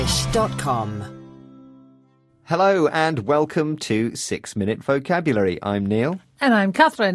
English.com. Hello and welcome to 6 Minute Vocabulary. I'm Neil. And I'm Catherine.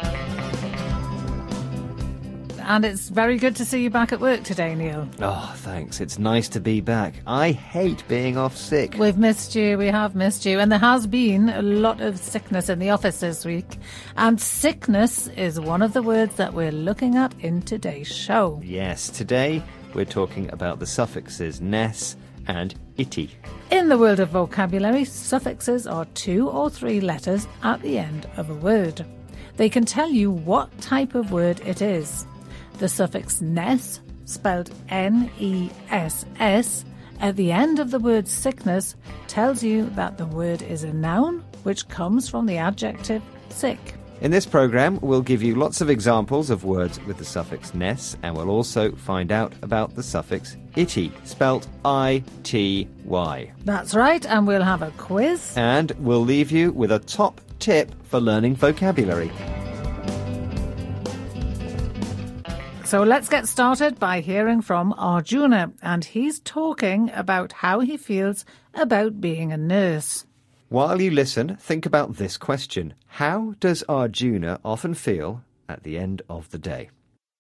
And it's very good to see you back at work today, Neil. Oh, thanks. It's nice to be back. I hate being off sick. We've missed you. We have missed you. And there has been a lot of sickness in the office this week. And sickness is one of the words that we're looking at in today's show. Yes, today we're talking about the suffixes ness and ity. In the world of vocabulary, suffixes are 2 or 3 letters at the end of a word. They can tell you what type of word it is. The suffix ness, spelled N-E-S-S, at the end of the word sickness tells you that the word is a noun which comes from the adjective sick. In this programme, we'll give you lots of examples of words with the suffix ness, and we'll also find out about the suffix ity, spelt I-T-Y. That's right, and we'll have a quiz. And we'll leave you with a top tip for learning vocabulary. So let's get started by hearing from Arjuna, and he's talking about how he feels about being a nurse. While you listen, think about this question. How does Arjuna often feel at the end of the day?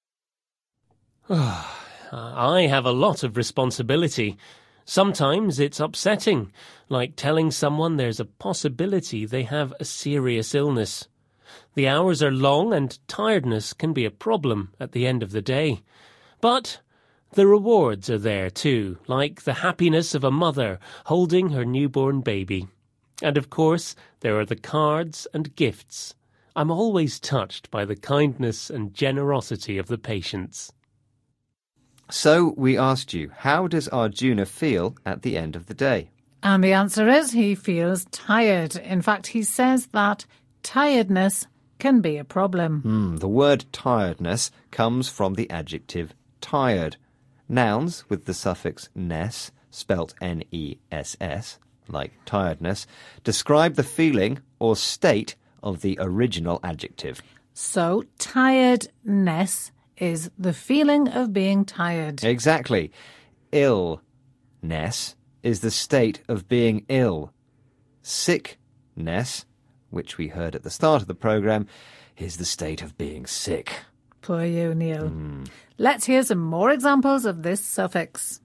I have a lot of responsibility. Sometimes it's upsetting, like telling someone there's a possibility they have a serious illness. The hours are long and tiredness can be a problem at the end of the day. But the rewards are there too, like the happiness of a mother holding her newborn baby. And of course, there are the cards and gifts. I'm always touched by the kindness and generosity of the patients. So we asked you, how does Arjuna feel at the end of the day? And the answer is he feels tired. In fact, he says that tiredness can be a problem. The word tiredness comes from the adjective tired. Nouns with the suffix ness, spelt N-E-S-S, like tiredness, describe the feeling or state of the original adjective. So tiredness is the feeling of being tired. Exactly. Illness is the state of being ill. Sickness, which we heard at the start of the programme, is the state of being sick. Poor you, Neil. Let's hear some more examples of this suffix.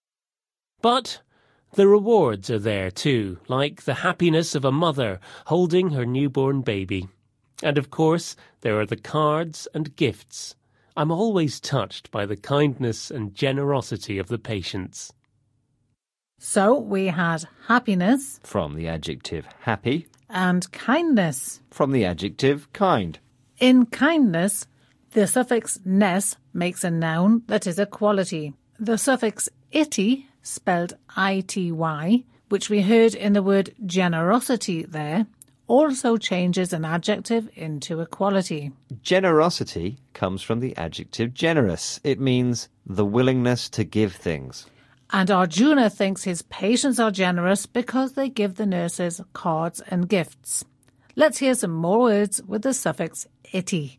But the rewards are there too, like the happiness of a mother holding her newborn baby. And of course, there are the cards and gifts. I'm always touched by the kindness and generosity of the patients. So we had happiness From the adjective happy. and kindness. From the adjective kind. In kindness, the suffix ness makes a noun that is a quality. The suffix ity, spelled I-T-Y, which we heard in the word generosity there, also changes an adjective into a quality. Generosity comes from the adjective generous. It means the willingness to give things. And Arjuna thinks his patients are generous because they give the nurses cards and gifts. Let's hear some more words with the suffix ity.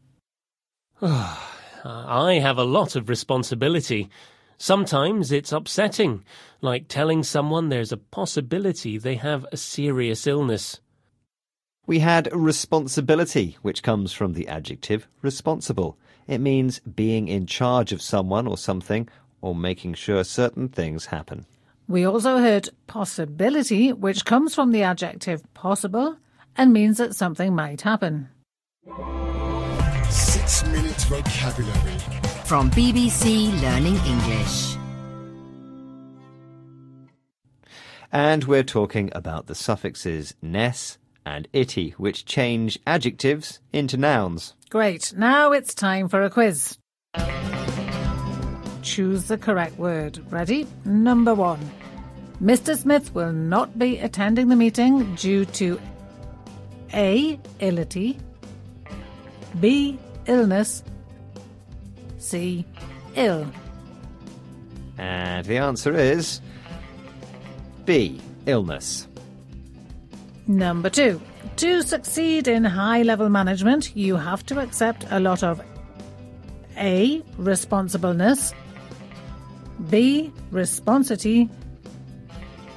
I have a lot of responsibility. Sometimes it's upsetting, like telling someone there's a possibility they have a serious illness. We had responsibility, which comes from the adjective responsible. It means being in charge of someone or something, or making sure certain things happen. We also heard possibility, which comes from the adjective possible and means that something might happen. 6 Minute Vocabulary From BBC Learning English. And we're talking about the suffixes ness and ity, which change adjectives into nouns. Great, now it's time for a quiz. Choose the correct word. Ready? Number 1. Mr. Smith will not be attending the meeting due to A. Illity, B. Illness, C. Ill. And the answer is B. Illness. Number 2. To succeed in high-level management, you have to accept a lot of A. Responsibleness, B. Responsity,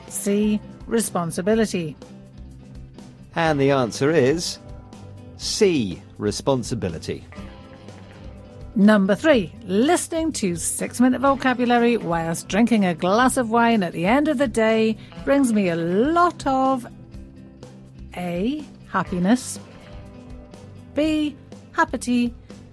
C. Responsibility. And the answer is C. Responsibility. Number 3. Listening to 6-minute vocabulary whilst drinking a glass of wine at the end of the day brings me a lot of A. Happiness, B. Happity,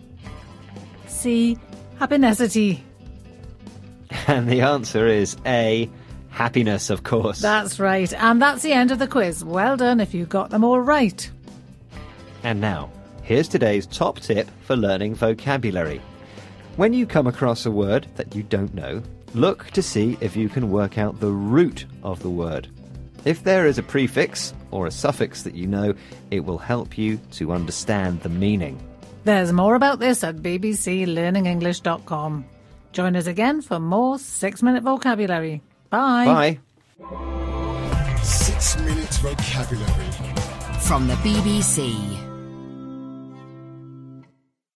C. Happinessity. And the answer is A. Happiness, of course. That's right, and that's the end of the quiz. Well done if you got them all right. And now, here's today's top tip for learning vocabulary. When you come across a word that you don't know, look to see if you can work out the root of the word. If there is a prefix or a suffix that you know, it will help you to understand the meaning. There's more about this at bbclearningenglish.com. Join us again for more 6-minute vocabulary. Bye. Bye. 6 minutes vocabulary. From the BBC.